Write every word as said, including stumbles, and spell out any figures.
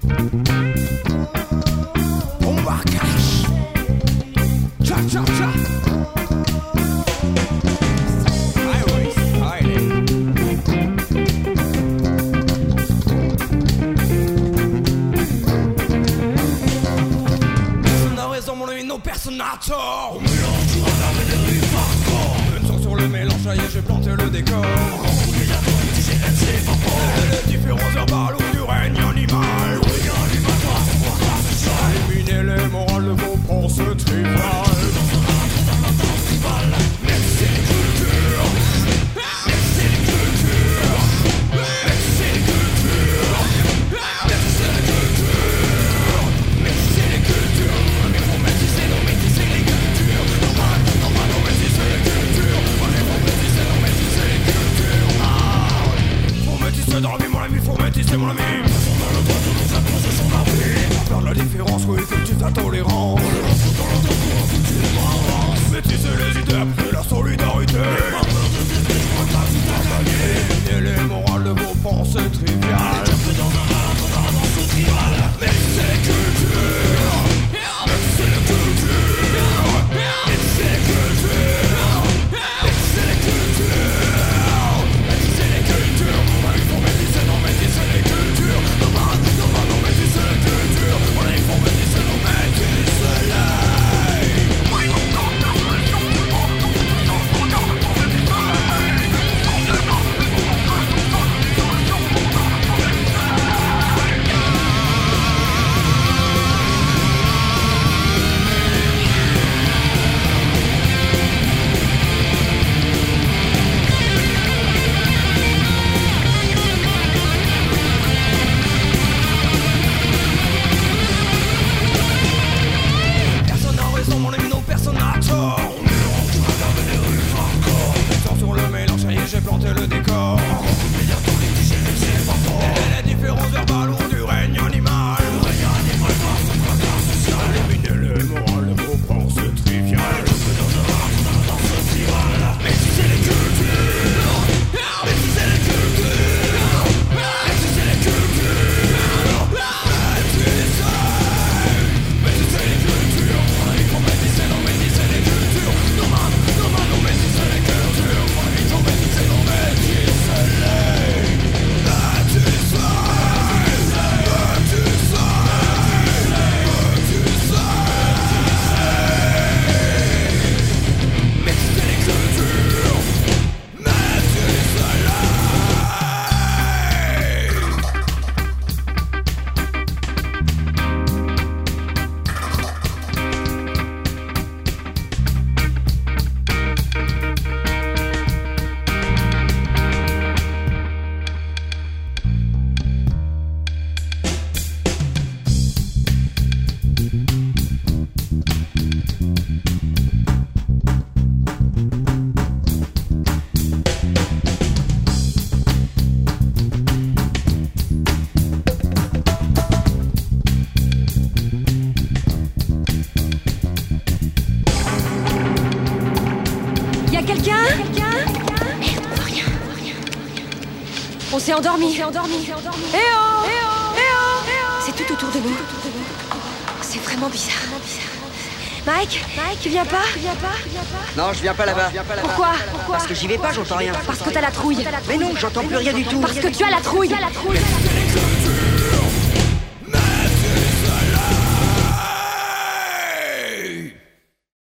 Bomba cash. Cha cha cha. Highways, highway. Personne n'a raison, mon ami, non, personne n'a tort. On mélange tout à la vénérie hardcore. Même sans sur le mélange, ça y est, j'ai planté le décor. Les différences verbales ou du règne animal. Éliminer les morales de vos pensées tribales. Mixer les cultures. Mixer les cultures. Mixer les cultures. Mixer les cultures. Mixer les cultures. Il faut métisser, non métisser les cultures. Normal, normal, non métisser les cultures. Il faut métisser, non métisser les cultures. Faut métisser dans la vie, mon ami, faut métisser, mon ami. Dans le droit de nous imposer son avis. Faire la différence, oui, que tu ta tolérance. Dans l'autre cours, tu es métisser les idées après la solidarité. Éliminer les morales de vos pensées triviales. Dans un rare, dans un danse tribal. Mixer les cultures. Mixer les cultures. Mixer les cultures. Mixer les cultures. Métisser les cultures. Il faut métisser, non métisser les cultures. Normal, normal, non métisser les cultures. Il faut métisser, non métisser les. Personne n'a raison, mon ami, non, personne n'a tort. On mélange tout à la vénérie hardcore. Sans sur le mélange, ça y est, j'ai planté le décor. Et les différences verbales ou du règne animal. Le règne animal face au placard social. Éliminer les morales de vos pensées triviales. Dans un rare, dans un danse tribal. Métisser les cultures. Métisser les cultures. Métisser les cultures. Métisser. Métisser les cultures. Il faut métisser, non métisser les cultures. Normal, normal, non métisser les cultures. Il faut métisser, non métisser les. Y'a quelqu'un? On s'est endormi. On s'est endormi. Eh oh! Eh oh! Eh oh! C'est tout autour de nous. C'est vraiment bizarre. Mike, Mike, tu viens pas? Tu viens pas? Non, je viens pas là-bas. Pourquoi? Pourquoi? Parce que j'y vais pas, j'entends rien. Parce que t'as la trouille. Mais non, j'entends plus rien du tout. Parce que tu as la trouille.